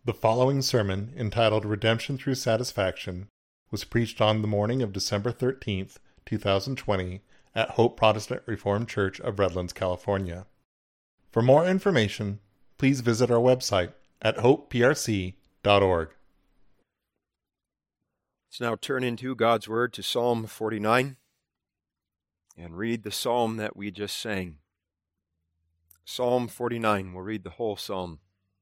The following sermon, entitled Redemption Through Satisfaction, was preached on the morning of December 13th, 2020, at Hope Protestant Reformed Church of Redlands, California. For more information, please visit our website at hopeprc.org. Let's now turn into God's Word to Psalm 49 and read the psalm that we just sang. Psalm 49, we'll read the whole psalm.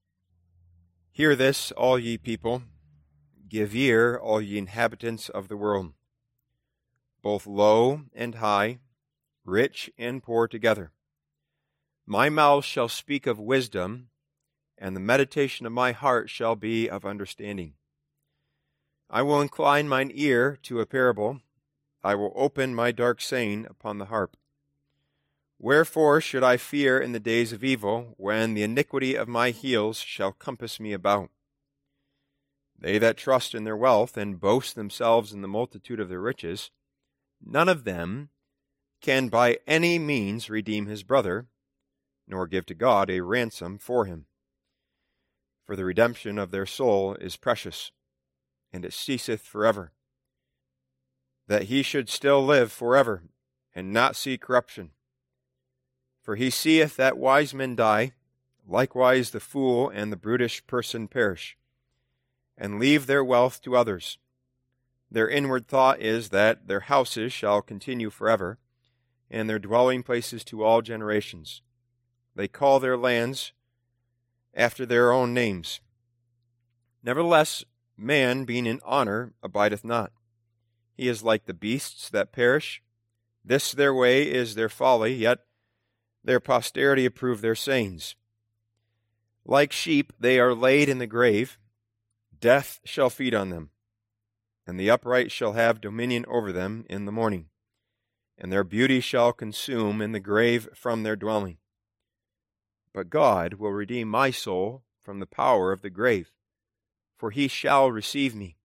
Hear this, all ye people, give ear, all ye inhabitants of the world, both low and high, rich and poor together. My mouth shall speak of wisdom, and the meditation of my heart shall be of understanding. I will incline mine ear to a parable, I will open my dark saying upon the harp. Wherefore should I fear in the days of evil, when the iniquity of my heels shall compass me about? They that trust in their wealth, and boast themselves in the multitude of their riches, none of them can by any means redeem his brother, nor give to God a ransom for him. For the redemption of their soul is precious, and it ceaseth forever. That he should still live forever, and not see corruption. For he seeth that wise men die, likewise the fool and the brutish person perish, and leave their wealth to others. Their inward thought is that their houses shall continue forever, and their dwelling places to all generations. They call their lands after their own names. Nevertheless, man being in honor abideth not. He is like the beasts that perish. This their way is their folly, yet their posterity approve their sayings. Like sheep they are laid in the grave. Death shall feed on them, and the upright shall have dominion over them in the morning, and their beauty shall consume in the grave from their dwelling. But God will redeem my soul from the power of the grave, for he shall receive me.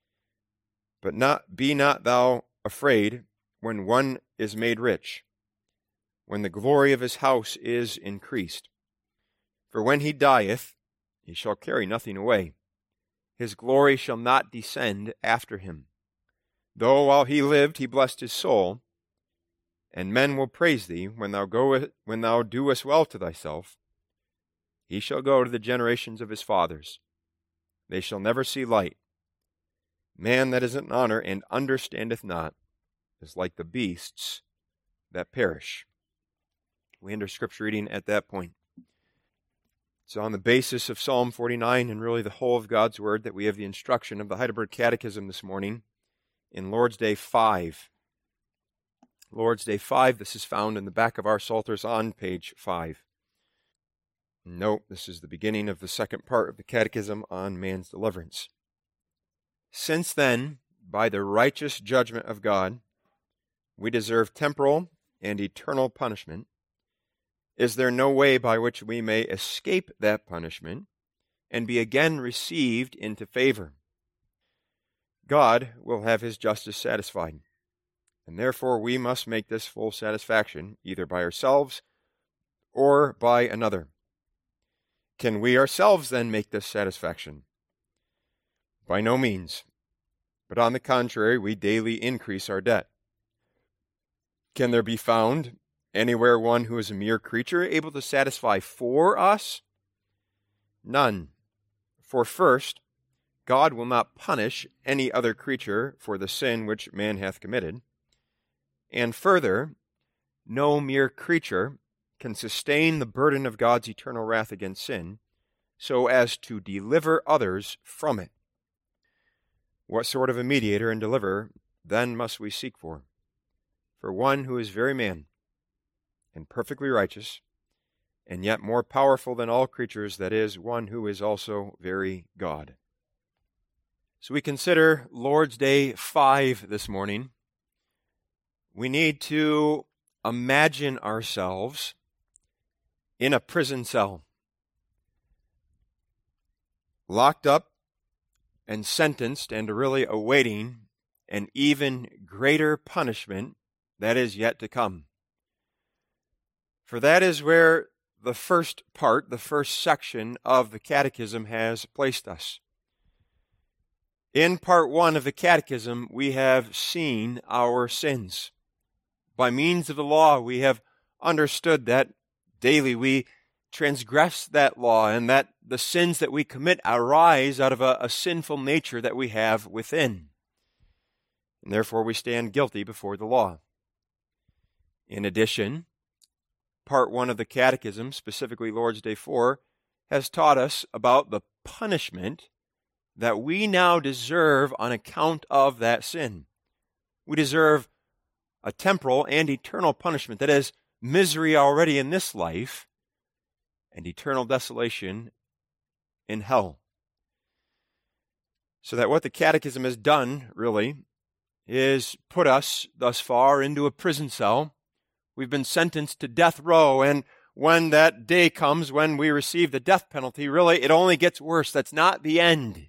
But be not thou afraid when one is made rich, when the glory of his house is increased. For when he dieth, he shall carry nothing away. His glory shall not descend after him. Though while he lived he blessed his soul, and men will praise thee when thou doest well to thyself. He shall go to the generations of his fathers. They shall never see light. Man that is in honor and understandeth not is like the beasts that perish. We end our scripture reading at that point. So on the basis of Psalm 49 and really the whole of God's Word that we have the instruction of the Heidelberg Catechism this morning in Lord's Day 5. Lord's Day 5, this is found in the back of our Psalters on page 5. Note, this is the beginning of the second part of the Catechism on man's deliverance. Since then, by the righteous judgment of God, we deserve temporal and eternal punishment, is there no way by which we may escape that punishment and be again received into favor? God will have his justice satisfied, and therefore we must make this full satisfaction either by ourselves or by another. Can we ourselves then make this satisfaction? By no means, but on the contrary, we daily increase our debt. Can there be found anywhere one who is a mere creature able to satisfy for us? None. For first, God will not punish any other creature for the sin which man hath committed. And further, no mere creature can sustain the burden of God's eternal wrath against sin so as to deliver others from it. What sort of a mediator and deliverer then must we seek for? For one who is very man and perfectly righteous, and yet more powerful than all creatures, that is, one who is also very God. So we consider Lord's Day 5 this morning. We need to imagine ourselves in a prison cell, locked up and sentenced and really awaiting an even greater punishment that is yet to come. For that is where the first part, the first section of the Catechism has placed us. In part 1 of the Catechism, we have seen our sins. By means of the law, we have understood that daily we transgress that law and that the sins that we commit arise out of a sinful nature that we have within. And therefore we stand guilty before the law. In addition, part 1 of the Catechism, specifically Lord's Day 4, has taught us about the punishment that we now deserve on account of that sin. We deserve a temporal and eternal punishment, that is, misery already in this life and eternal desolation in hell. So that what the Catechism has done, really, is put us thus far into a prison cell. We've been sentenced to death row, and when that day comes when we receive the death penalty, really, it only gets worse. That's not the end.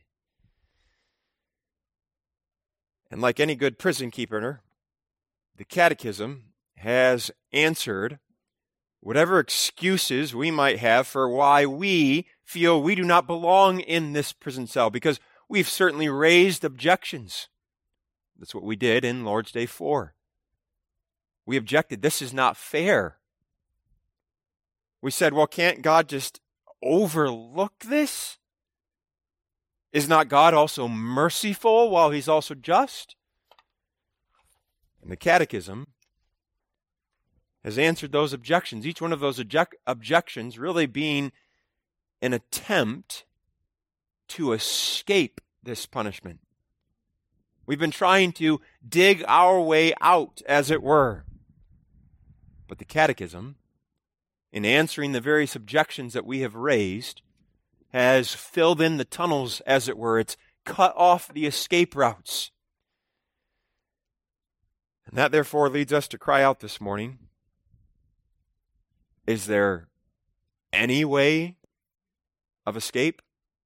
And like any good prison keeper, the Catechism has answered whatever excuses we might have for why we feel we do not belong in this prison cell, because we've certainly raised objections. That's what we did in Lord's Day 4. We objected, this is not fair. We said, well, can't God just overlook this? Is not God also merciful while He's also just? And the Catechism has answered those objections, each one of those objections really being an attempt to escape this punishment. We've been trying to dig our way out, as it were. But the Catechism, in answering the various objections that we have raised, has filled in the tunnels, as it were. It's cut off the escape routes. And that therefore leads us to cry out this morning, is there any way of escape?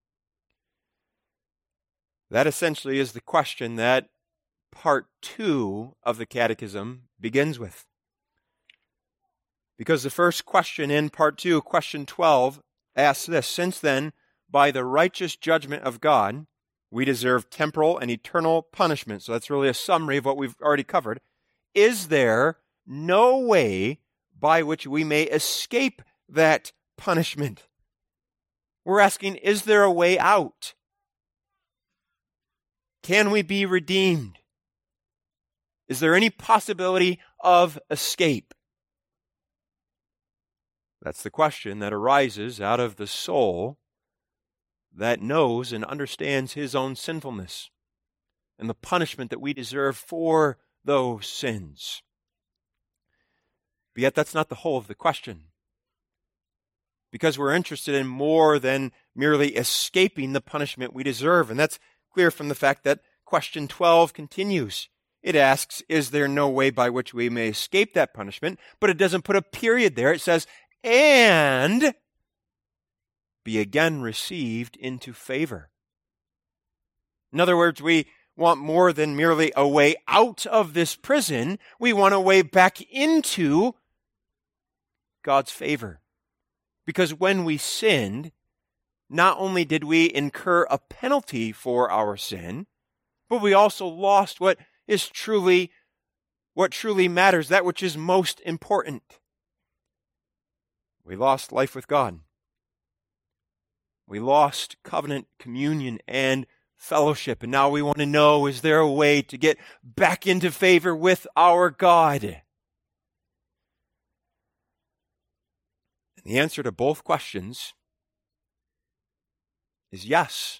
That essentially is the question that part 2 of the Catechism begins with. Because the first question in part 2, question 12, asks this: since then, by the righteous judgment of God, we deserve temporal and eternal punishment. So that's really a summary of what we've already covered. Is there no way by which we may escape that punishment? We're asking, is there a way out? Can we be redeemed? Is there any possibility of escape? That's the question that arises out of the soul that knows and understands his own sinfulness and the punishment that we deserve for those sins. But yet that's not the whole of the question. Because we're interested in more than merely escaping the punishment we deserve. And that's clear from the fact that question 12 continues. It asks, is there no way by which we may escape that punishment? But it doesn't put a period there. It says, and be again received into favor. In other words, we want more than merely a way out of this prison. We want a way back into God's favor. Because when we sinned, not only did we incur a penalty for our sin, but we also lost what truly matters, that which is most important. We lost life with God. We lost covenant communion and fellowship. And now we want to know, is there a way to get back into favor with our God? And the answer to both questions is yes.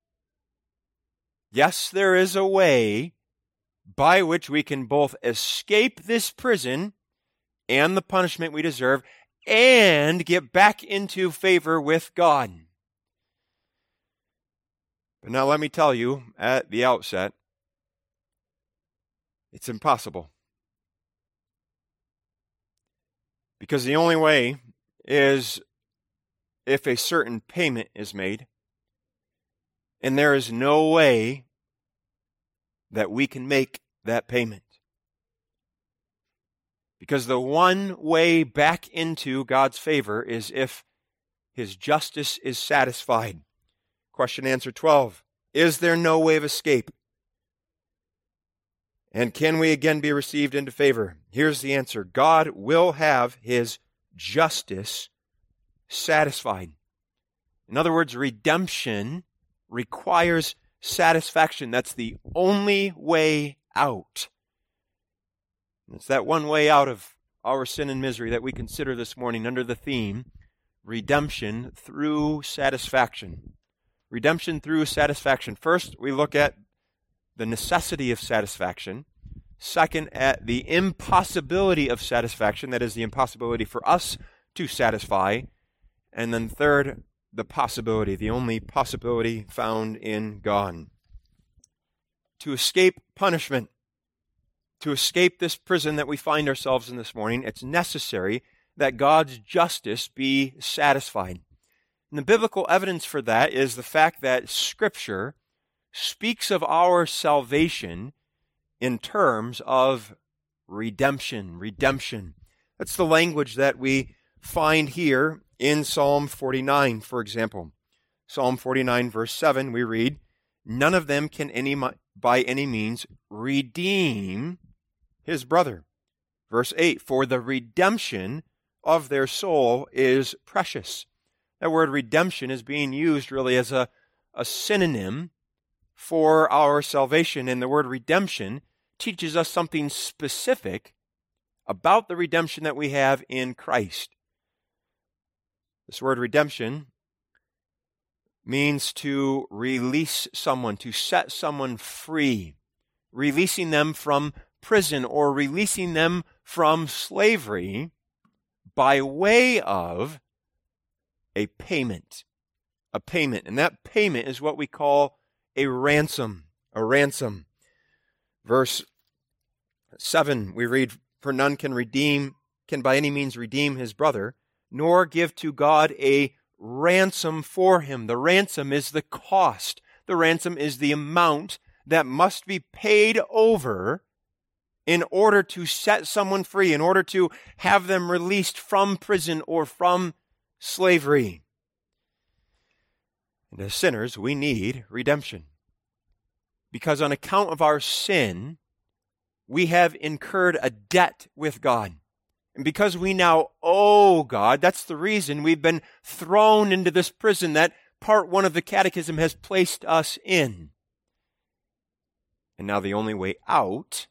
Yes, there is a way by which we can both escape this prison and the punishment we deserve and get back into favor with God. But now let me tell you at the outset, it's impossible. Because the only way is if a certain payment is made, and there is no way that we can make that payment. Because the one way back into God's favor is if His justice is satisfied. Question answer 12. Is there no way of escape? And can we again be received into favor? Here's the answer. God will have His justice satisfied. In other words, redemption requires satisfaction. That's the only way out. And it's that one way out of our sin and misery that we consider this morning under the theme, redemption through satisfaction. Redemption through satisfaction. First, we look at the necessity of satisfaction. Second, at the impossibility of satisfaction, that is, the impossibility for us to satisfy. And then third, the possibility, the only possibility found in God. To escape punishment, to escape this prison that we find ourselves in this morning, it's necessary that God's justice be satisfied. And the biblical evidence for that is the fact that Scripture speaks of our salvation in terms of redemption. Redemption. That's the language that we find here in Psalm 49, for example. Psalm 49, verse 7, we read, "None of them can by any means redeem his brother." Verse 8, "For the redemption of their soul is precious." That word redemption is being used really as a synonym for our salvation. And the word redemption teaches us something specific about the redemption that we have in Christ. This word redemption means to release someone, to set someone free, releasing them from prison or releasing them from slavery by way of a payment. A payment. And that payment is what we call a ransom. A ransom. Verse 7, we read, "For none can by any means redeem his brother, nor give to God a ransom for him." The ransom is the cost. The ransom is the amount that must be paid over in order to set someone free, in order to have them released from prison or from slavery. And as sinners, we need redemption. Because on account of our sin, we have incurred a debt with God. And because we now owe God, that's the reason we've been thrown into this prison that part 1 of the Catechism has placed us in. And now the only way out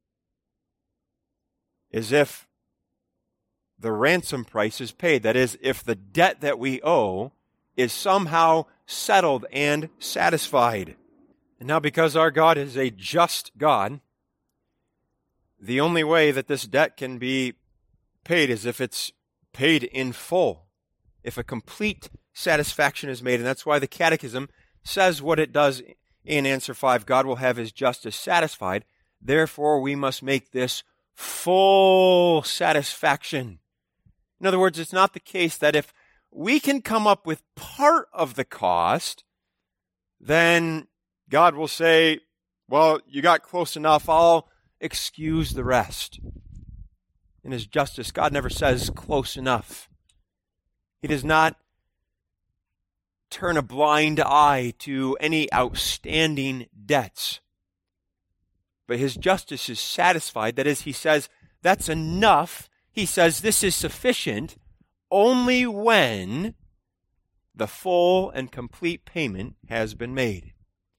is if the ransom price is paid. That is, if the debt that we owe is somehow settled and satisfied. And now because our God is a just God, the only way that this debt can be paid is if it's paid in full, if a complete satisfaction is made. And that's why the Catechism says what it does in answer 5. God will have His justice satisfied. Therefore, we must make this full satisfaction. In other words, it's not the case that if we can come up with part of the cost, then God will say, well, you got close enough, I'll excuse the rest. In His justice, God never says close enough. He does not turn a blind eye to any outstanding debts. But His justice is satisfied. That is, He says, that's enough. He says, this is sufficient only when the full and complete payment has been made.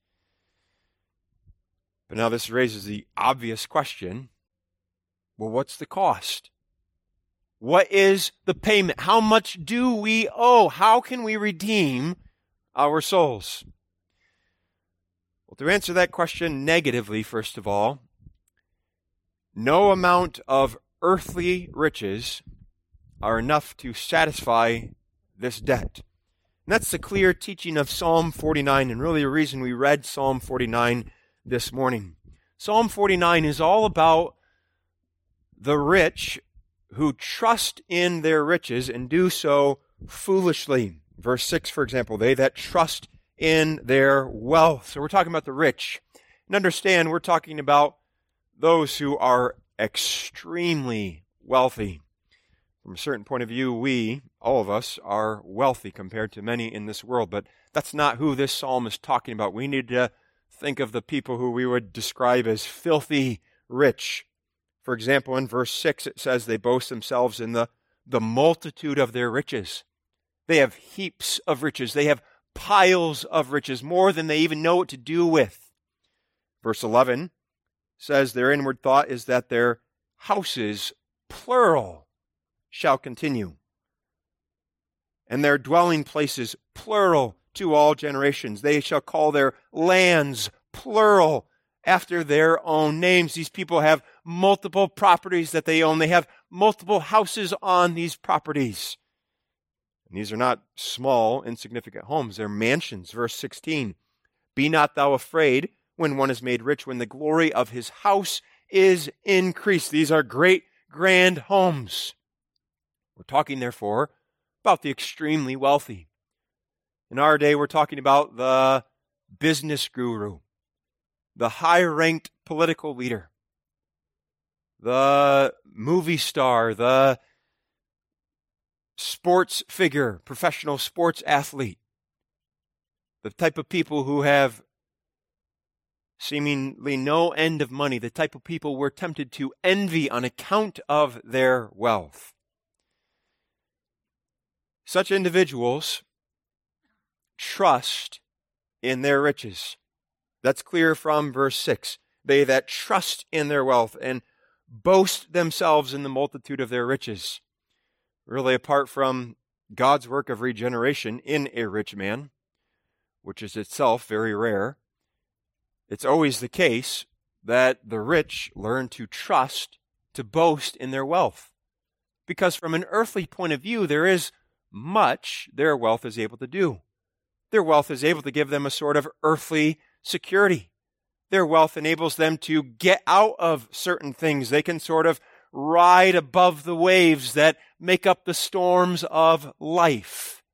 But now this raises the obvious question, well, what's the cost? What is the payment? How much do we owe? How can we redeem our souls? Well, to answer that question negatively, first of all, no amount of earthly riches are enough to satisfy this debt. And that's the clear teaching of Psalm 49, and really the reason we read Psalm 49 this morning. Psalm 49 is all about the rich who trust in their riches and do so foolishly. Verse 6, for example, they that trust in their wealth. So we're talking about the rich. And understand, we're talking about those who are extremely wealthy. From a certain point of view, we, all of us, are wealthy compared to many in this world, but that's not who this psalm is talking about. We need to think of the people who we would describe as filthy rich. For example, in verse 6, it says they boast themselves in the multitude of their riches. They have heaps of riches. They have piles of riches, more than they even know what to do with. Verse 11 says their inward thought is that their houses, plural, shall continue, and their dwelling places, plural, to all generations. They shall call their lands, plural, after their own names. These people have multiple properties that they own. They have multiple houses on these properties. And these are not small, insignificant homes. They're mansions. Verse 16, be not thou afraid when one is made rich, when the glory of his house is increased. These are great, grand homes. We're talking, therefore, about the extremely wealthy. In our day, we're talking about the business guru, the high-ranked political leader, the movie star, the sports figure, professional sports athlete, the type of people who have seemingly no end of money, the type of people we're tempted to envy on account of their wealth. Such individuals trust in their riches. That's clear from verse 6. They that trust in their wealth and boast themselves in the multitude of their riches. Really, apart from God's work of regeneration in a rich man, which is itself very rare, it's always the case that the rich learn to trust, to boast in their wealth. Because from an earthly point of view, there is much their wealth is able to do. Their wealth is able to give them a sort of earthly security. Their wealth enables them to get out of certain things. They can sort of ride above the waves that make up the storms of life.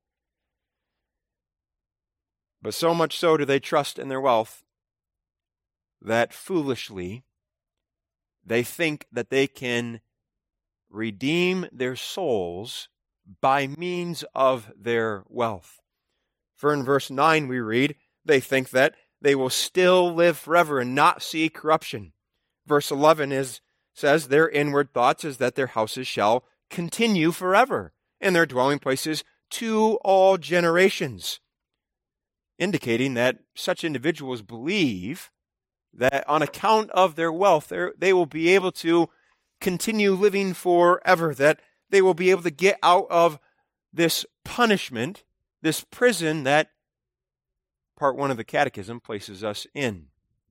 But so much so do they trust in their wealth that foolishly they think that they can redeem their souls by means of their wealth. For in verse 9 we read, they think that they will still live forever and not see corruption. Verse 11 says their inward thoughts is that their houses shall continue forever, and their dwelling places to all generations, indicating that such individuals believe that on account of their wealth, they will be able to continue living forever, that they will be able to get out of this punishment, this prison that Part 1 of the Catechism places us in.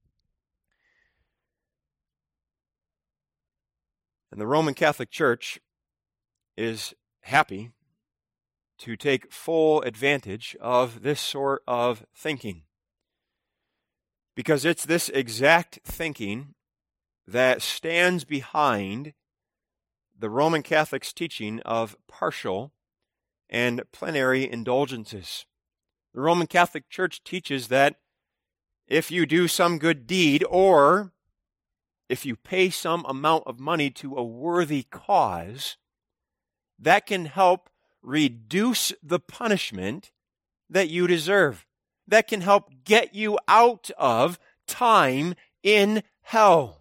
And the Roman Catholic Church is happy to take full advantage of this sort of thinking, because it's this exact thinking that stands behind the Roman Catholic's teaching of partial and plenary indulgences. The Roman Catholic Church teaches that if you do some good deed, or if you pay some amount of money to a worthy cause, that can help reduce the punishment that you deserve. That can help get you out of time in hell.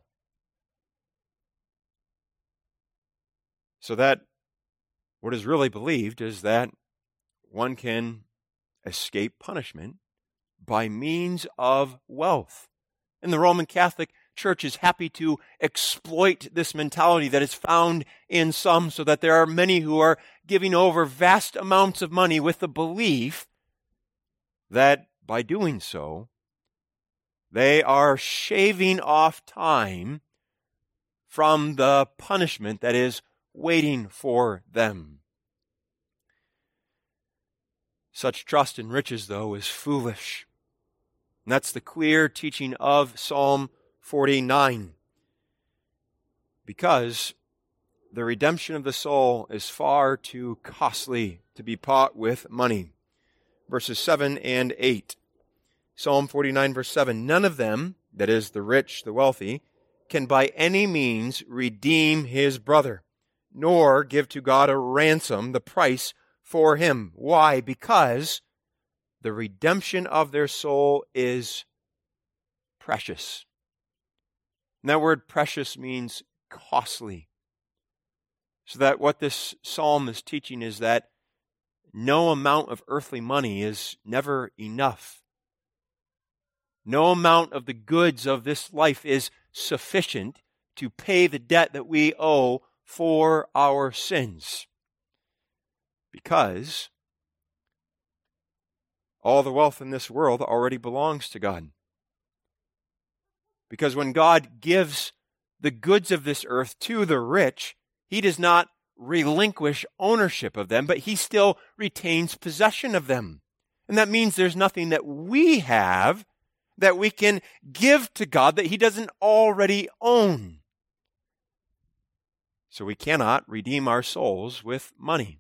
So that what is really believed is that one can escape punishment by means of wealth. And the Roman Catholic Church is happy to exploit this mentality that is found in some, so that there are many who are giving over vast amounts of money with the belief that by doing so, they are shaving off time from the punishment that is waiting for them. Such trust in riches, though, is foolish. And that's the clear teaching of Psalm 49. Because the redemption of the soul is far too costly to be bought with money. Verses 7 and 8. Psalm 49, verse 7. None of them, that is, the rich, the wealthy, can by any means redeem his brother. nor give to God a ransom, the price for him. Why? Because the redemption of their soul is precious. And that word precious means costly. So that what this psalm is teaching is that no amount of earthly money is never enough. No amount of the goods of this life is sufficient to pay the debt that we owe for our sins. Because all the wealth in this world already belongs to God. Because when God gives the goods of this earth to the rich, he does not relinquish ownership of them, but he still retains possession of them. And that means there's nothing that we have that we can give to God that he doesn't already own. So we cannot redeem our souls with money.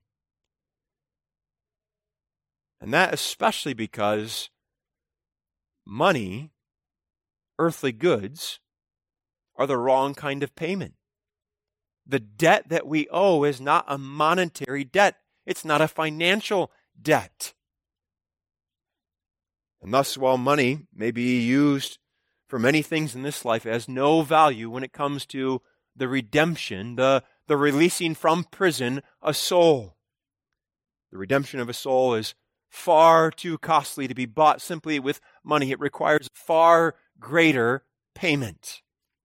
And that especially because money, earthly goods, are the wrong kind of payment. The debt that we owe is not a monetary debt. It's not a financial debt. And thus, while money may be used for many things in this life, it has no value when it comes to the redemption, the releasing from prison a soul. The redemption of a soul is far too costly to be bought simply with money. It requires far greater payment.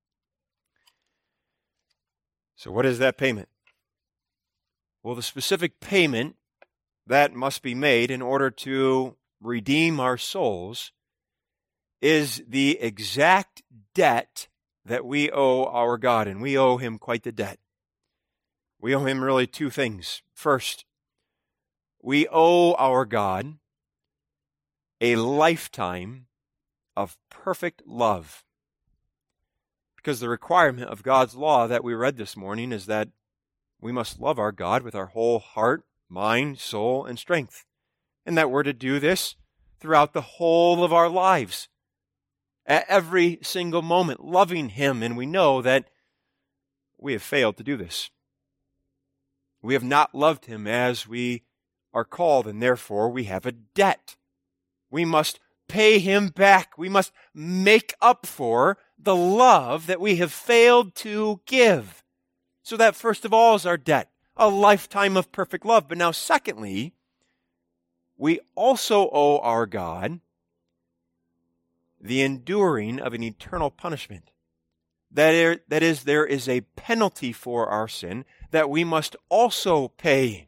So what is that payment? Well, the specific payment that must be made in order to redeem our souls is the exact debt that we owe our God, and we owe him quite the debt. We owe him really two things. First, we owe our God a lifetime of perfect love. Because the requirement of God's law that we read this morning is that we must love our God with our whole heart, mind, soul, and strength. And that we're to do this throughout the whole of our lives. At every single moment, loving him. And we know that we have failed to do this. We have not loved him as we are called, and therefore we have a debt. We must pay him back. We must make up for the love that we have failed to give. So that first of all is our debt, a lifetime of perfect love. But now secondly, we also owe our God the enduring of an eternal punishment. That is, there is a penalty for our sin that we must also pay.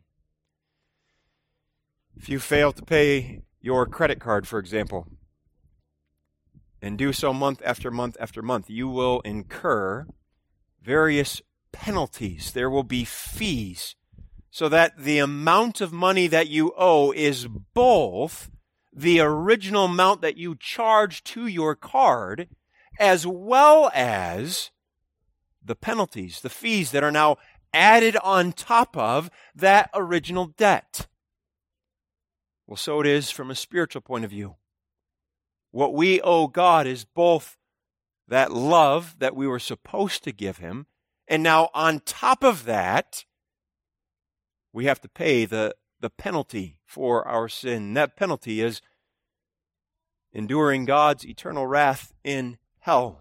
If you fail to pay your credit card, for example, and do so month after month after month, you will incur various penalties. There will be fees, so that the amount of money that you owe is both the original amount that you charge to your card, as well as the penalties, the fees that are now added on top of that original debt. Well, so it is from a spiritual point of view. What we owe God is both that love that we were supposed to give him, and now on top of that, we have to pay the penalty for our sin. That penalty is enduring God's eternal wrath in hell.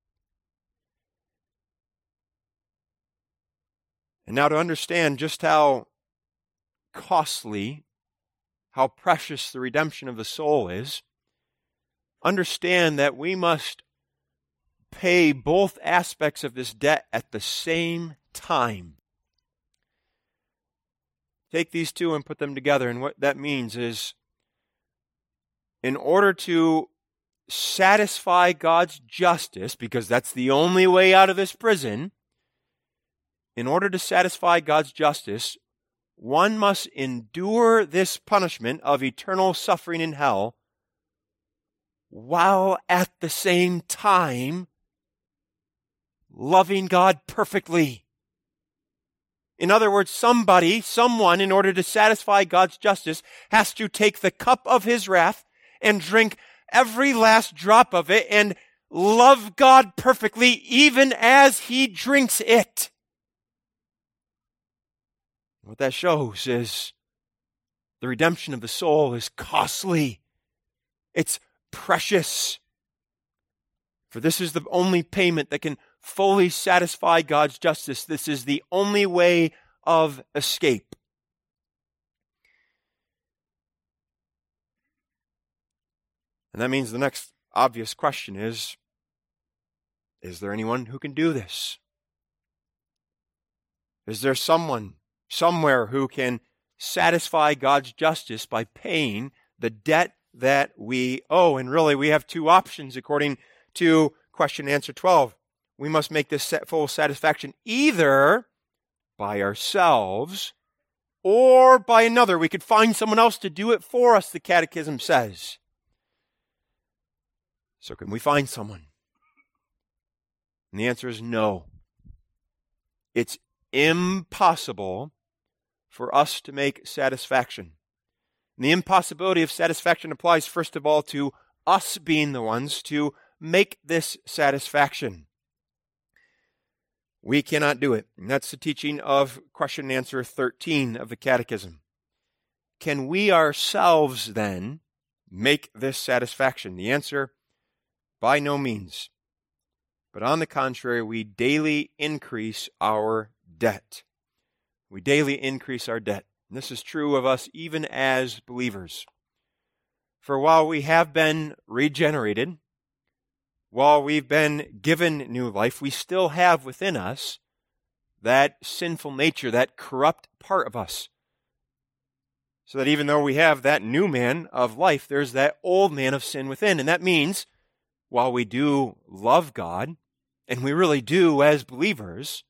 And now to understand just how costly, how precious the redemption of the soul is, understand that we must pay both aspects of this debt at the same time. Take these two and put them together, and what that means is, in order to satisfy God's justice, because that's the only way out of this prison, in order to satisfy God's justice, one must endure this punishment of eternal suffering in hell, while at the same time loving God perfectly. In other words, someone, in order to satisfy God's justice, has to take the cup of his wrath and drink every last drop of it and love God perfectly even as he drinks it. What that shows is the redemption of the soul is costly. It's precious. For this is the only payment that can fully satisfy God's justice. This is the only way of escape. And that means the next obvious question is there anyone who can do this? Is there someone, somewhere, who can satisfy God's justice by paying the debt that we owe? And really, we have two options according to question and answer 12. We must make this full satisfaction either by ourselves or by another. We could find someone else to do it for us, the Catechism says. So can we find someone? And the answer is no. It's impossible for us to make satisfaction. And the impossibility of satisfaction applies, first of all, to us being the ones to make this satisfaction. We cannot do it. And that's the teaching of question and answer 13 of the Catechism. Can we ourselves then make this satisfaction? The answer, by no means. But on the contrary, we daily increase our debt. We daily increase our debt. And this is true of us even as believers. For while we have been regenerated, while we've been given new life, we still have within us that sinful nature, that corrupt part of us. So that even though we have that new man of life, there's that old man of sin within. And that means, while we do love God, and we really do as believers,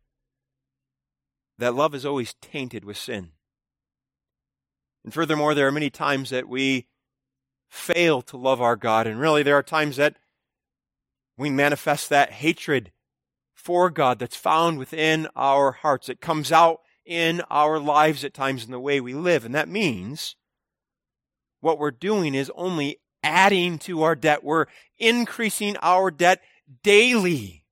that love is always tainted with sin. And furthermore, there are many times that we fail to love our God, and really there are times that we manifest that hatred for God that's found within our hearts. It comes out in our lives at times in the way we live. And that means what we're doing is only adding to our debt. We're increasing our debt daily.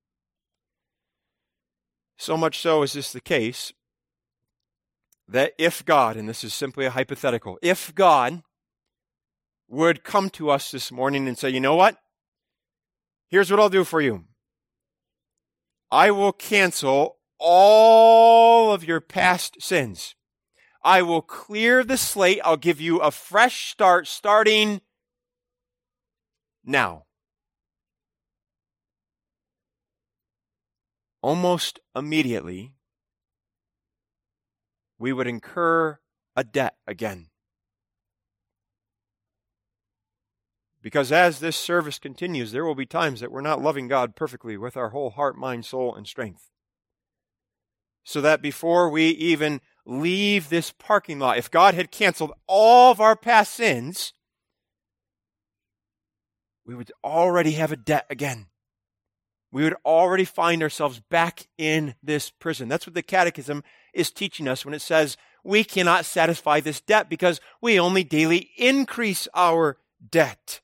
So much so is this the case that if God, and this is simply a hypothetical, if God would come to us this morning and say, you know what? Here's what I'll do for you. I will cancel all of your past sins. I will clear the slate. I'll give you a fresh start starting now. Almost immediately, we would incur a debt again. Because as this service continues, there will be times that we're not loving God perfectly with our whole heart, mind, soul, and strength. So that before we even leave this parking lot, if God had canceled all of our past sins, we would already have a debt again. We would already find ourselves back in this prison. That's what the Catechism is teaching us when it says we cannot satisfy this debt because we only daily increase our debt.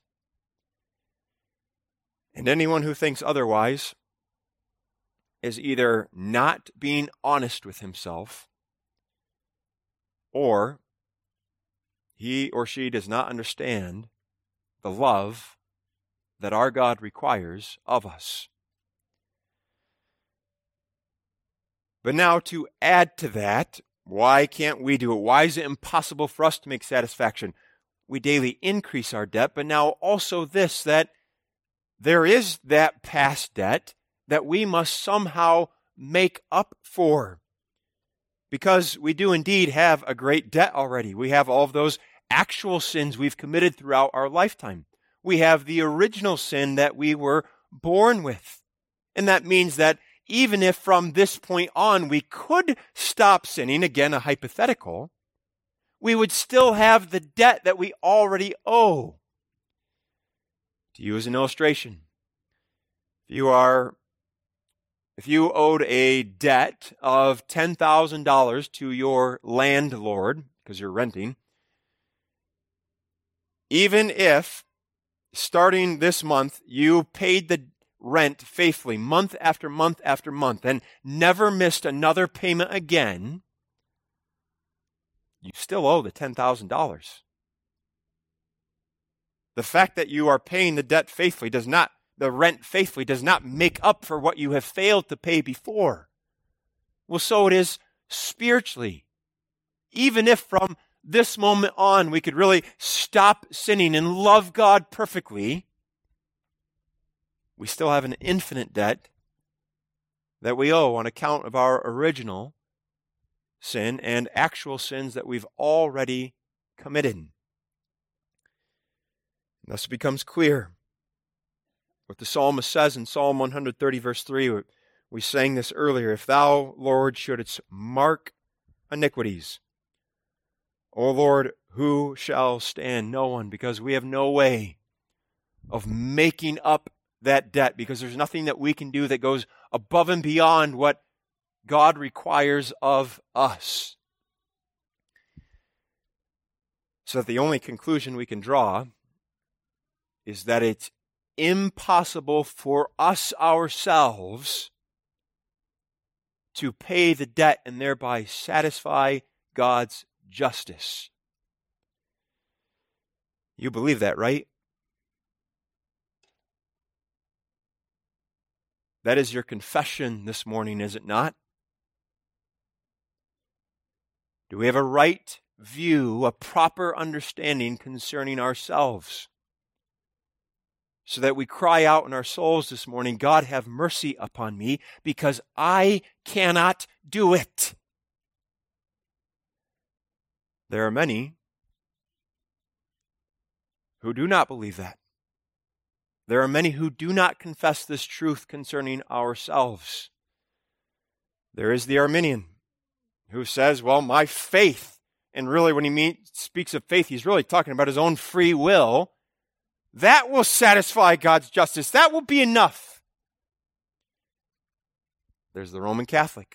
And anyone who thinks otherwise is either not being honest with himself, or he or she does not understand the love that our God requires of us. But now to add to that, why can't we do it? Why is it impossible for us to make satisfaction? We daily increase our debt, but now also this, that there is that past debt that we must somehow make up for. Because we do indeed have a great debt already. We have all of those actual sins we've committed throughout our lifetime. We have the original sin that we were born with. And that means that even if from this point on we could stop sinning, again a hypothetical, we would still have the debt that we already owe. To use an illustration, if you owed a debt of $10,000 to your landlord, because you're renting, even if starting this month you paid the rent faithfully month after month after month and never missed another payment again, you still owe the $10,000. The fact that you are paying the debt faithfully the rent faithfully does not make up for what you have failed to pay before. Well, so it is spiritually. Even if from this moment on we could really stop sinning and love God perfectly, we still have an infinite debt that we owe on account of our original sin and actual sins that we've already committed. Thus it becomes clear what the psalmist says in Psalm 130, verse 3. We sang this earlier. If thou, Lord, shouldest mark iniquities, O Lord, who shall stand? No one, because we have no way of making up that debt, because there's nothing that we can do that goes above and beyond what God requires of us. So that the only conclusion we can draw is that it's impossible for us ourselves to pay the debt and thereby satisfy God's justice. You believe that, right? That is your confession this morning, is it not? Do we have a right view, a proper understanding concerning ourselves? So that we cry out in our souls this morning, God, have mercy upon me, because I cannot do it. There are many who do not believe that. There are many who do not confess this truth concerning ourselves. There is the Arminian who says, well, my faith, and really when he speaks of faith, he's really talking about his own free will. That will satisfy God's justice. That will be enough. There's the Roman Catholic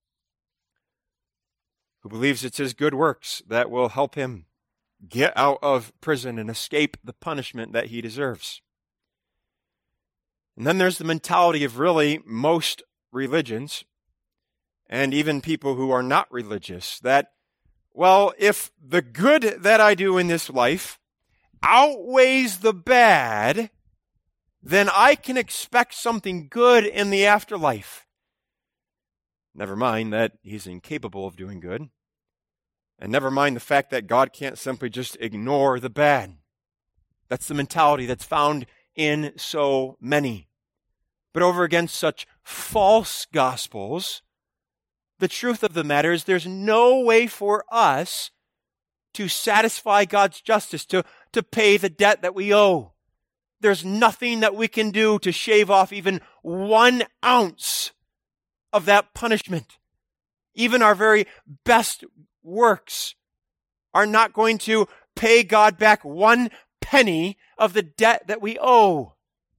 who believes it's his good works that will help him get out of prison and escape the punishment that he deserves. And then there's the mentality of really most religions, and even people who are not religious, that, well, if the good that I do in this life outweighs the bad, then I can expect something good in the afterlife. Never mind that he's incapable of doing good. And never mind the fact that God can't simply just ignore the bad. That's the mentality that's found in so many. But over against such false gospels, the truth of the matter is there's no way for us to satisfy God's justice, to pay the debt that we owe. There's nothing that we can do to shave off even 1 ounce of that punishment. Even our very best works are not going to pay God back 1 penny of the debt that we owe.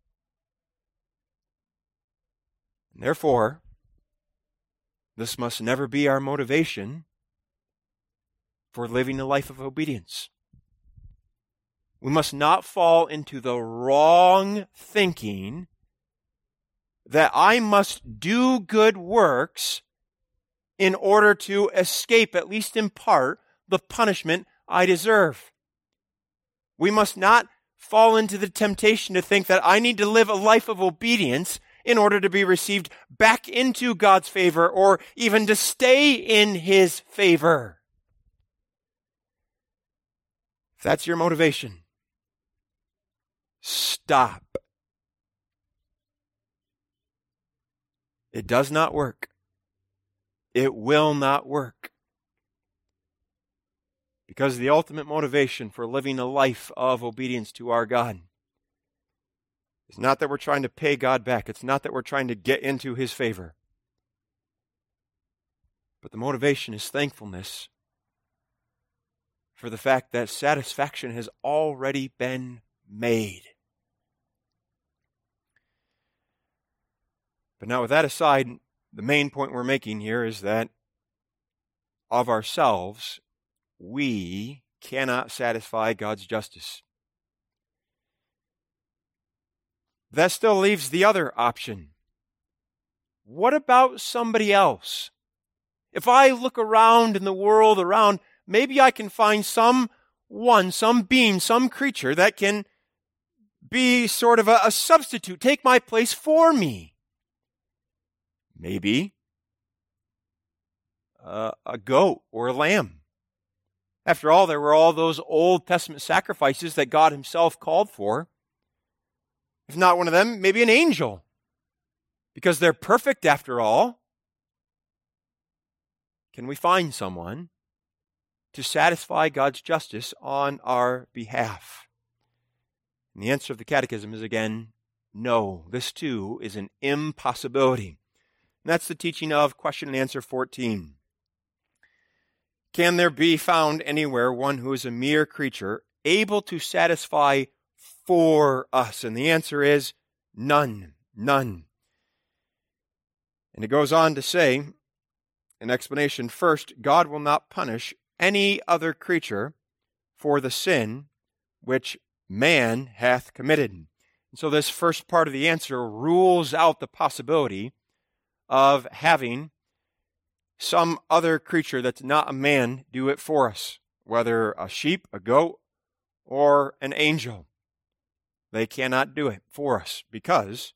Therefore, this must never be our motivation for living a life of obedience. We must not fall into the wrong thinking that I must do good works in order to escape, at least in part, the punishment I deserve. We must not fall into the temptation to think that I need to live a life of obedience in order to be received back into God's favor or even to stay in His favor. If that's your motivation, stop. It does not work. It will not work. Because the ultimate motivation for living a life of obedience to our God is not that we're trying to pay God back. It's not that we're trying to get into His favor. But the motivation is thankfulness for the fact that satisfaction has already been made. But now with that aside, the main point we're making here is that of ourselves, we cannot satisfy God's justice. That still leaves the other option. What about somebody else? If I look around in the world, around maybe I can find some being, some creature that can be sort of a substitute, take my place for me. Maybe a goat or a lamb. After all, there were all those Old Testament sacrifices that God himself called for. If not one of them, maybe an angel, because they're perfect after all. Can we find someone to satisfy God's justice on our behalf? And the answer of the Catechism is again, no. This too is an impossibility. And that's the teaching of question and answer 14. Can there be found anywhere one who is a mere creature able to satisfy for us? And the answer is none. None. And it goes on to say, in explanation, first, God will not punish any other creature for the sin which man hath committed. And so this first part of the answer rules out the possibility of having some other creature that's not a man do it for us, whether a sheep, a goat, or an angel. They cannot do it for us because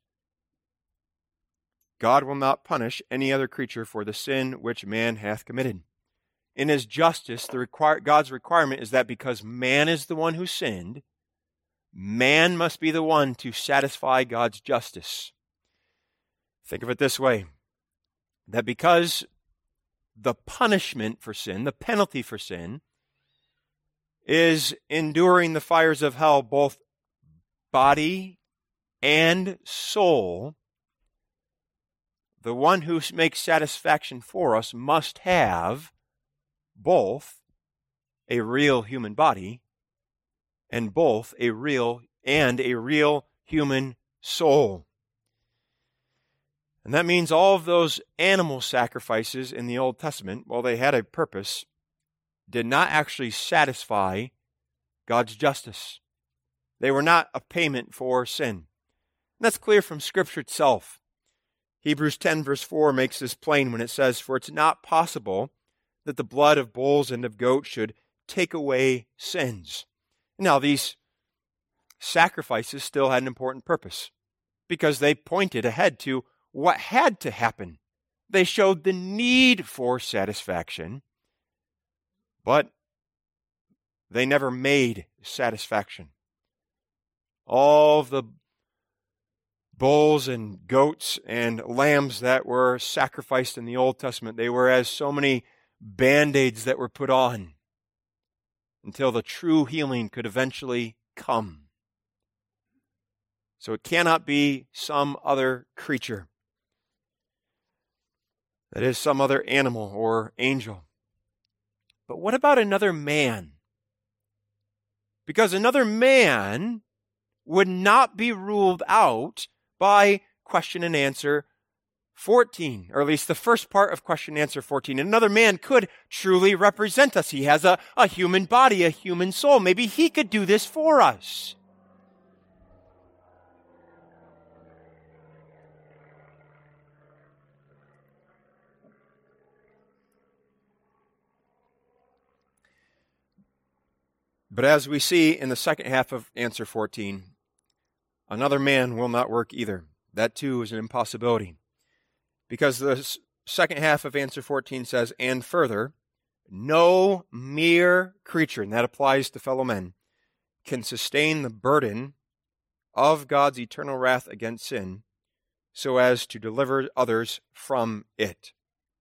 God will not punish any other creature for the sin which man hath committed. In his justice, God's requirement is that because man is the one who sinned, man must be the one to satisfy God's justice. Think of it this way, that because the punishment for sin, the penalty for sin, is enduring the fires of hell, both body and soul, the one who makes satisfaction for us must have both a real human body and both a real human soul. And that means all of those animal sacrifices in the Old Testament, while they had a purpose, did not actually satisfy God's justice. They were not a payment for sin. And that's clear from Scripture itself. Hebrews 10 verse 4 makes this plain when it says, "For it's not possible that the blood of bulls and of goats should take away sins." Now, these sacrifices still had an important purpose because they pointed ahead to what had to happen. They showed the need for satisfaction, but they never made satisfaction. All of the bulls and goats and lambs that were sacrificed in the Old Testament, they were as so many Band-Aids that were put on until the true healing could eventually come. So it cannot be some other creature. That is, some other animal or angel. But what about another man? Because another man would not be ruled out by question and answer 14, or at least the first part of question and answer 14. Another man could truly represent us. He has a human body, a human soul. Maybe he could do this for us. But as we see in the second half of answer 14, another man will not work either. That too is an impossibility. Because the second half of answer 14 says, "And further, no mere creature," and that applies to fellow men, "can sustain the burden of God's eternal wrath against sin so as to deliver others from it."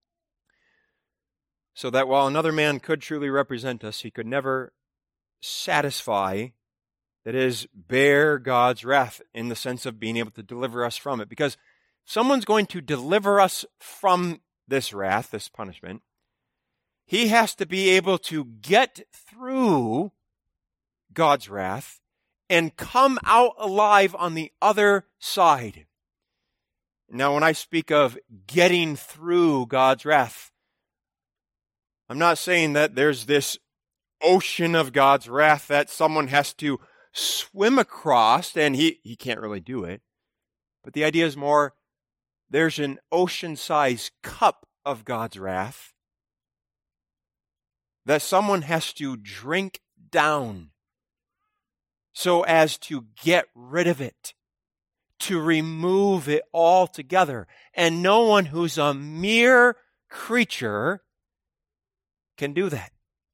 So that while another man could truly represent us, he could never satisfy, that is, bear God's wrath in the sense of being able to deliver us from it. Because someone's going to deliver us from this wrath, this punishment, he has to be able to get through God's wrath and come out alive on the other side. Now, when I speak of getting through God's wrath, I'm not saying that there's this ocean of God's wrath that someone has to swim across, and he can't really do it. But the idea is more, there's an ocean-sized cup of God's wrath that someone has to drink down so as to get rid of it, to remove it altogether. And no one who's a mere creature can do that.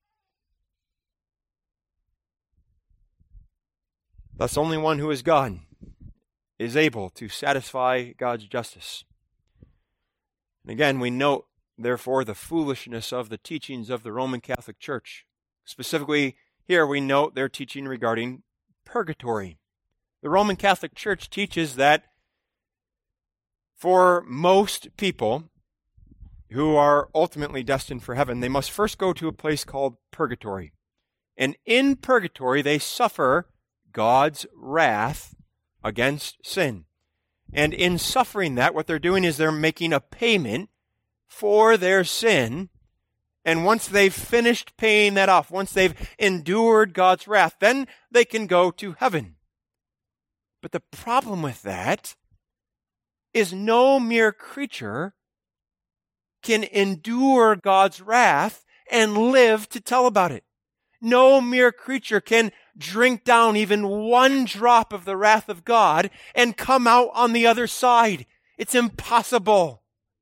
Thus, only one who is God is able to satisfy God's justice. And again, we note, therefore, the foolishness of the teachings of the Roman Catholic Church. Specifically, here we note their teaching regarding purgatory. The Roman Catholic Church teaches that for most people who are ultimately destined for heaven, they must first go to a place called purgatory. And in purgatory, they suffer God's wrath against sin. And in suffering that, what they're doing is they're making a payment for their sin. And once they've finished paying that off, once they've endured God's wrath, then they can go to heaven. But the problem with that is no mere creature can endure God's wrath and live to tell about it. No mere creature can drink down even one drop of the wrath of God and come out on the other side. It's impossible.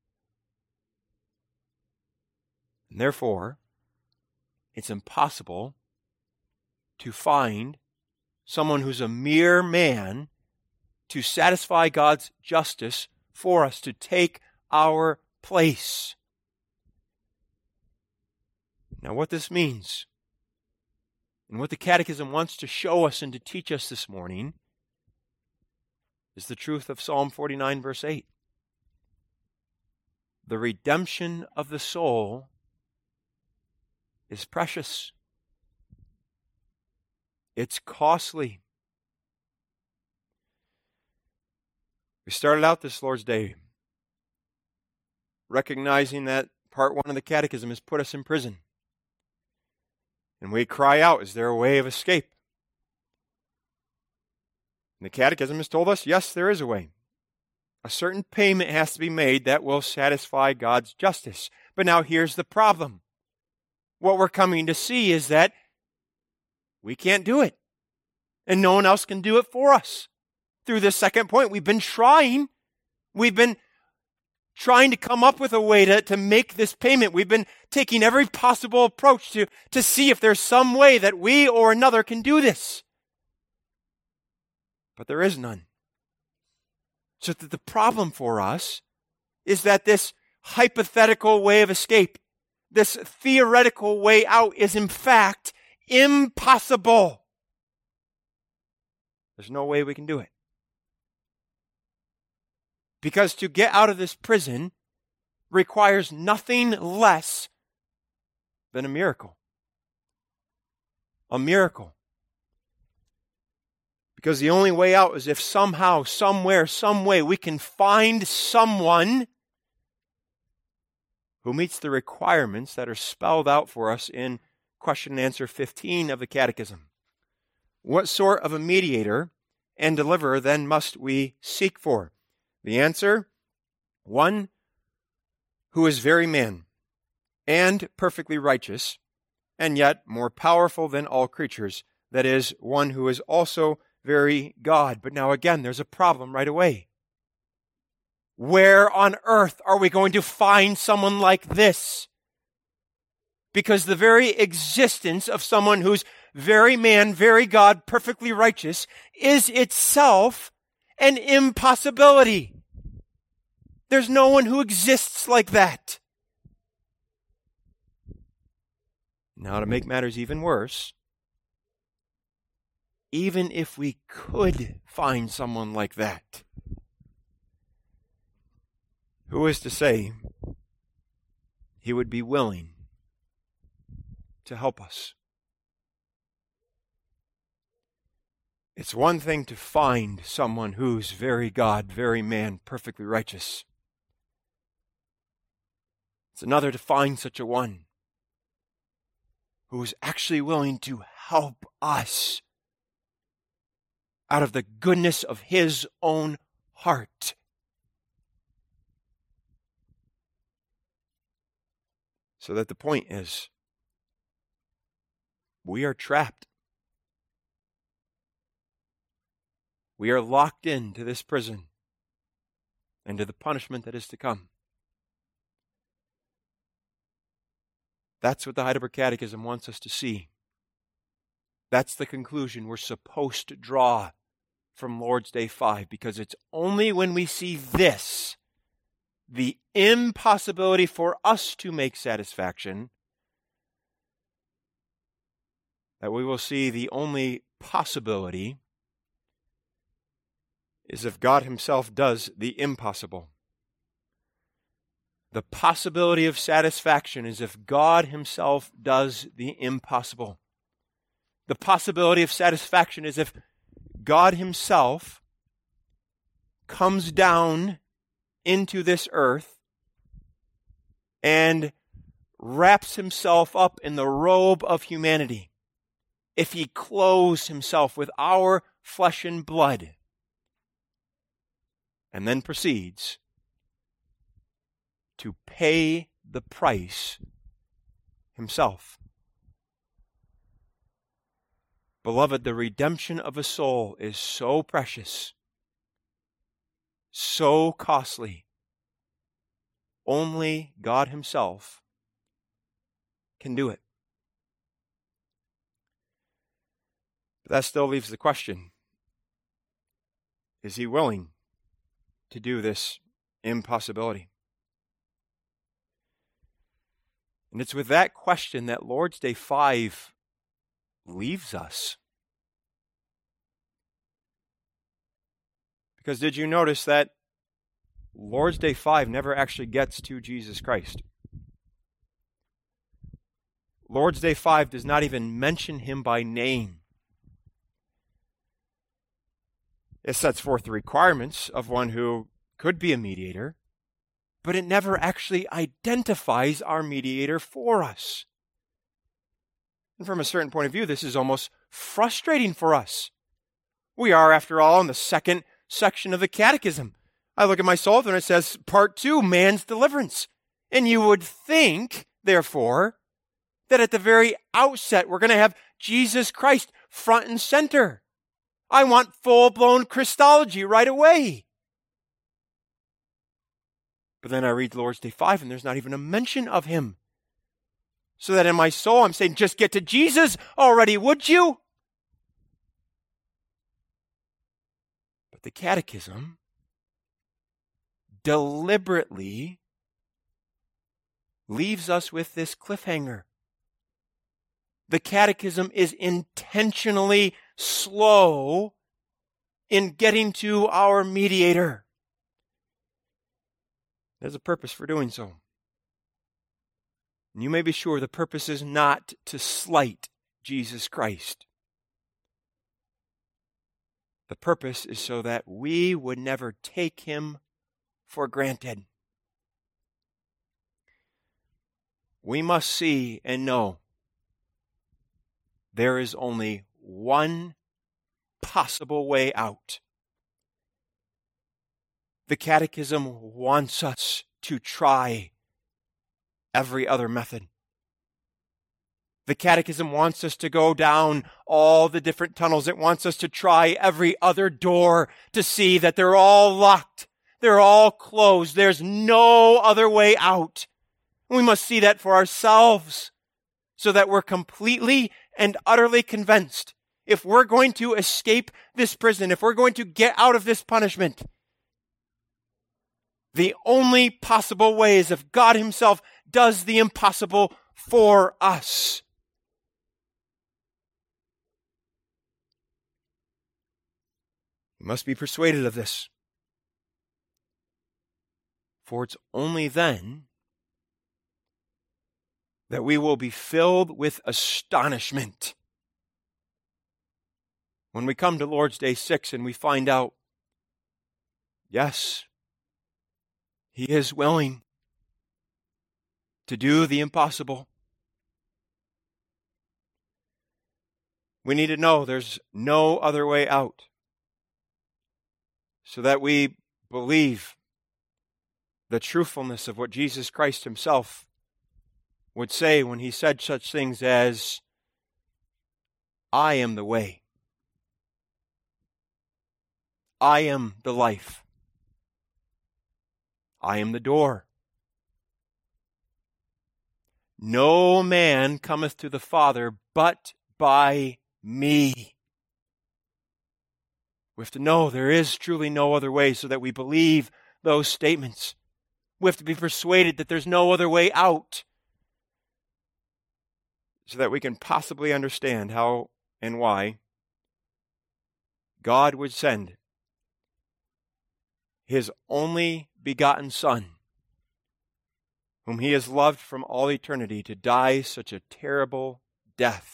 And therefore, it's impossible to find someone who's a mere man to satisfy God's justice for us, to take our place. Now, what this means, and what the Catechism wants to show us and to teach us this morning, is the truth of Psalm 49, verse 8. The redemption of the soul is precious. It's costly. We started out this Lord's Day recognizing that part 1 of the Catechism has put us in prison. And we cry out, is there a way of escape? And the Catechism has told us, yes, there is a way. A certain payment has to be made that will satisfy God's justice. But now here's the problem. What we're coming to see is that we can't do it. And no one else can do it for us. Through this second point, we've been trying. We've been trying to come up with a way to make this payment. We've been taking every possible approach to see if there's some way that we or another can do this. But there is none. So that the problem for us is that this hypothetical way of escape, this theoretical way out, is in fact impossible. There's no way we can do it. Because to get out of this prison requires nothing less than a miracle. A miracle. Because the only way out is if somehow, somewhere, some way we can find someone who meets the requirements that are spelled out for us in question and answer 15 of the Catechism. What sort of a mediator and deliverer then must we seek for? The answer, one who is very man and perfectly righteous, and yet more powerful than all creatures. That is, one who is also very God. But now again, there's a problem right away. Where on earth are we going to find someone like this? Because the very existence of someone who's very man, very God, perfectly righteous, is itself an impossibility. There's no one who exists like that. Now, to make matters even worse, even if we could find someone like that, who is to say he would be willing to help us? It's one thing to find someone who's very God, very man, perfectly righteous. It's another to find such a one who is actually willing to help us out of the goodness of his own heart. So that the point is, we are trapped. We are locked into this prison and to the punishment that is to come. That's what the Heidelberg Catechism wants us to see. That's the conclusion we're supposed to draw from Lord's Day 5, because it's only when we see this, the impossibility for us to make satisfaction, that we will see the only possibility is if God Himself does the impossible. The possibility of satisfaction is if God Himself does the impossible. The possibility of satisfaction is if God Himself comes down into this earth and wraps Himself up in the robe of humanity. If He clothes Himself with our flesh and blood, and then proceeds to pay the price Himself. Beloved, the redemption of a soul is so precious, so costly. Only God Himself can do it. But that still leaves the question, is He willing to do this impossibility? And it's with that question that Lord's Day 5 leaves us. Because did you notice that Lord's Day 5 never actually gets to Jesus Christ? Lord's Day 5 does not even mention Him by name. It sets forth the requirements of one who could be a mediator, but it never actually identifies our mediator for us. And from a certain point of view, this is almost frustrating for us. We are, after all, in the second section of the Catechism. I look at my Psalter and it says, Part 2, man's deliverance. And you would think, therefore, that at the very outset we're going to have Jesus Christ front and center. I want full-blown Christology right away. But then I read Lord's Day 5 and there's not even a mention of Him. So that in my soul I'm saying, just get to Jesus already, would you? But the Catechism deliberately leaves us with this cliffhanger. The Catechism is intentionally slow in getting to our mediator. There's a purpose for doing so. And you may be sure the purpose is not to slight Jesus Christ. The purpose is so that we would never take Him for granted. We must see and know there is only one possible way out. The Catechism wants us to try every other method. The Catechism wants us to go down all the different tunnels. It wants us to try every other door to see that they're all locked. They're all closed. There's no other way out. We must see that for ourselves so that we're completely and utterly convinced. If we're going to escape this prison, if we're going to get out of this punishment, the only possible way is if God Himself does the impossible for us. We must be persuaded of this. For it's only then that we will be filled with astonishment when we come to Lord's Day 6 and we find out, yes, He is willing to do the impossible. We need to know there's no other way out, so that we believe the truthfulness of what Jesus Christ Himself would say when He said such things as, I am the way. I am the life. I am the door. No man cometh to the Father but by me. We have to know there is truly no other way so that we believe those statements. We have to be persuaded that there's no other way out so that we can possibly understand how and why God would send His only begotten Son, whom He has loved from all eternity, to die such a terrible death.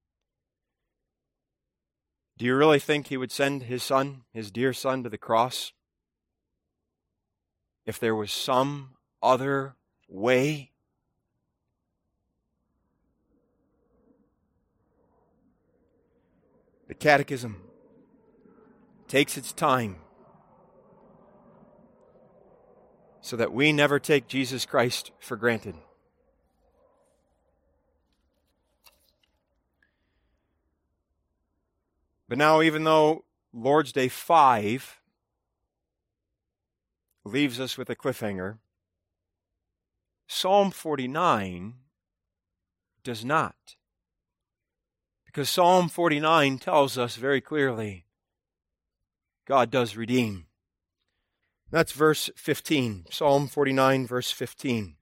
Do you really think He would send His Son, His dear Son, to the cross if there was some other way? The Catechism takes its time so that we never take Jesus Christ for granted. But now, even though Lord's Day 5 leaves us with a cliffhanger, Psalm 49 does not. Because Psalm 49 tells us very clearly, God does redeem. That's verse 15, Psalm 49, verse 15.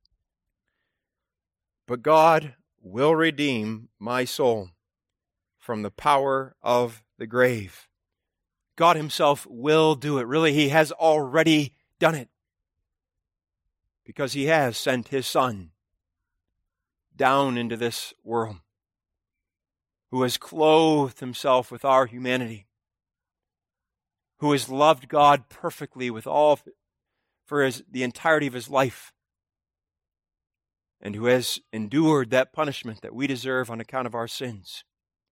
But God will redeem my soul from the power of the grave. God Himself will do it. Really, He has already done it. Because He has sent His Son down into this world, who has clothed Himself with our humanity, who has loved God perfectly with all for the entirety of His life, and who has endured that punishment that we deserve on account of our sins.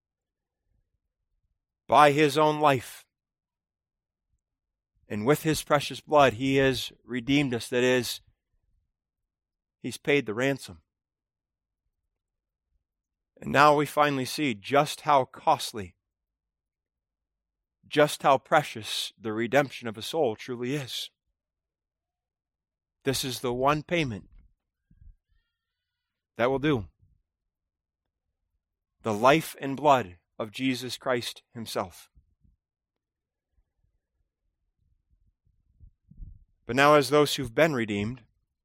By His own life and with His precious blood, He has redeemed us. That is, He's paid the ransom. And now we finally see just how costly, just how precious the redemption of a soul truly is. This is the one payment that will do. The life and blood of Jesus Christ Himself. But now, as those who've been redeemed,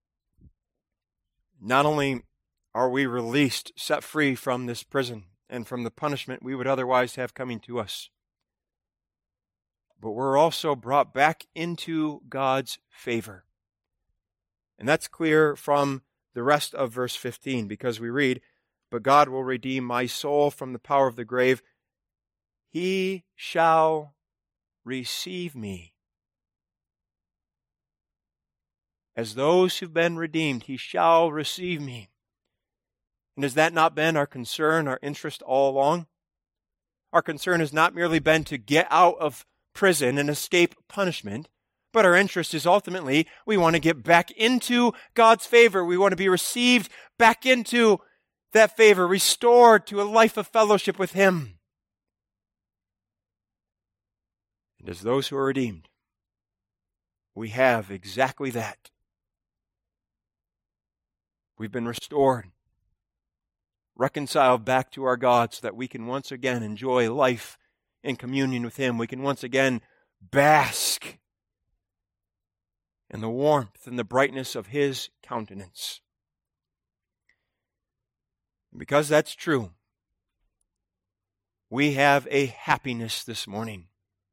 not only are we released, set free from this prison and from the punishment we would otherwise have coming to us, but we're also brought back into God's favor. And that's clear from the rest of verse 15, because we read, but God will redeem my soul from the power of the grave. He shall receive me. As those who've been redeemed, He shall receive me. And has that not been our concern, our interest all along? Our concern has not merely been to get out of prison and escape punishment, but our interest is ultimately we want to get back into God's favor. We want to be received back into that favor, restored to a life of fellowship with Him. And as those who are redeemed, we have exactly that. We've been restored, reconciled back to our God so that we can once again enjoy life in communion with Him. We can once again bask in the warmth and the brightness of His countenance. And because that's true, we have a happiness this morning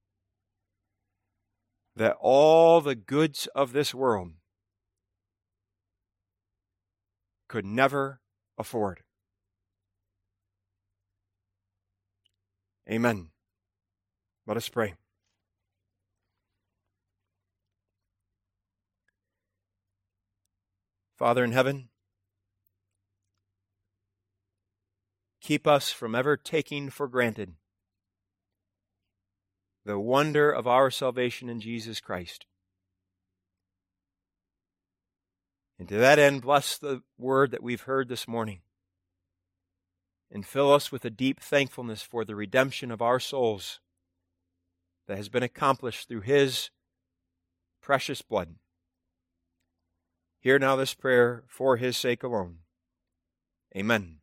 that all the goods of this world could never afford. Amen. Let us pray. Father in heaven, keep us from ever taking for granted the wonder of our salvation in Jesus Christ. And to that end, bless the word that we've heard this morning. and fill us with a deep thankfulness for the redemption of our souls that has been accomplished through His precious blood. Hear now this prayer for His sake alone. Amen.